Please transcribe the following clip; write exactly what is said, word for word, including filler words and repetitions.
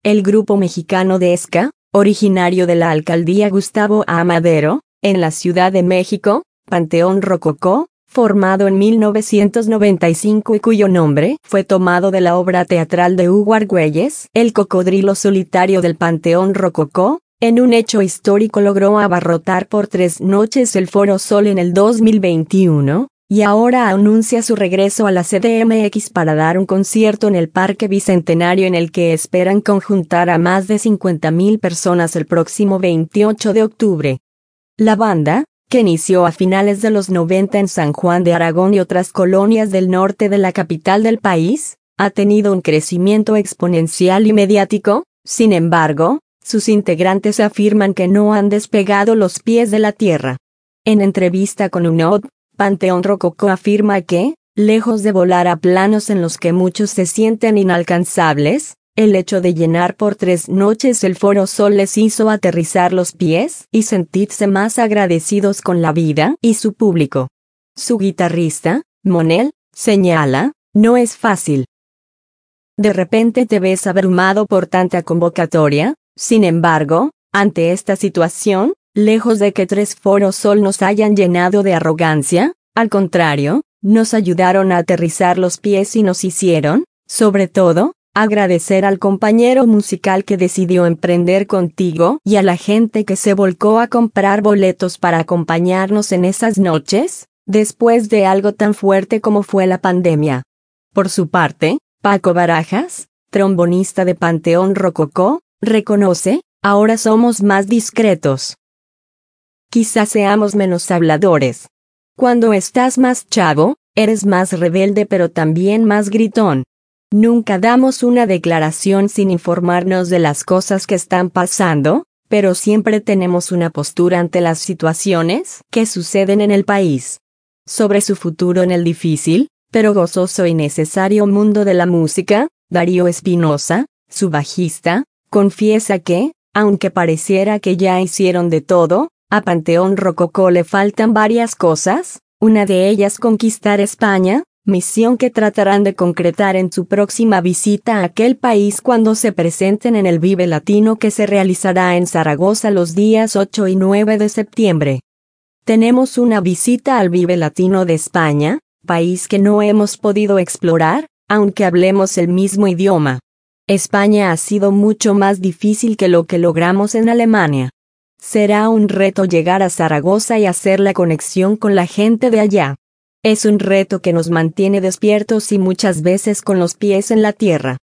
el grupo mexicano de ska, originario de la alcaldía Gustavo A. Madero, en la Ciudad de México, Panteón Rococó, formado en mil novecientos noventa y cinco y cuyo nombre fue tomado de la obra teatral de Hugo Argüelles, El cocodrilo solitario del Panteón Rococó, en un hecho histórico logró abarrotar por tres noches el Foro Sol en el dos mil veintiuno, y ahora anuncia su regreso a la C D M X para dar un concierto en el Parque Bicentenario en el que esperan conjuntar a más de cincuenta mil personas el próximo veintiocho de octubre. La banda, que inició a finales de los noventa en San Juan de Aragón y otras colonias del norte de la capital del país, ha tenido un crecimiento exponencial y mediático. Sin embargo, sus integrantes afirman que no han despegado los pies de la tierra. En entrevista con U N O D, Panteón Rococó afirma que, lejos de volar a planos en los que muchos se sienten inalcanzables, el hecho de llenar por tres noches el Foro Sol les hizo aterrizar los pies y sentirse más agradecidos con la vida y su público. Su guitarrista, Monel, señala, no es fácil. De repente te ves abrumado por tanta convocatoria. Sin embargo, ante esta situación, lejos de que tres Foro Sol nos hayan llenado de arrogancia, al contrario, nos ayudaron a aterrizar los pies y nos hicieron, sobre todo, agradecer al compañero musical que decidió emprender contigo y a la gente que se volcó a comprar boletos para acompañarnos en esas noches, después de algo tan fuerte como fue la pandemia. Por su parte, Paco Barajas, trombonista de Panteón Rococó, reconoce, ahora somos más discretos. Quizás seamos menos habladores. Cuando estás más chavo, eres más rebelde pero también más gritón. Nunca damos una declaración sin informarnos de las cosas que están pasando, pero siempre tenemos una postura ante las situaciones que suceden en el país. Sobre su futuro en el difícil, pero gozoso y necesario mundo de la música, Darío Espinosa, su bajista, confiesa que, aunque pareciera que ya hicieron de todo, a Panteón Rococó le faltan varias cosas, una de ellas conquistar España, misión que tratarán de concretar en su próxima visita a aquel país cuando se presenten en el Vive Latino que se realizará en Zaragoza los días ocho y nueve de septiembre. Tenemos una visita al Vive Latino de España, país que no hemos podido explorar, aunque hablemos el mismo idioma. España ha sido mucho más difícil que lo que logramos en Alemania. Será un reto llegar a Zaragoza y hacer la conexión con la gente de allá. Es un reto que nos mantiene despiertos y muchas veces con los pies en la tierra.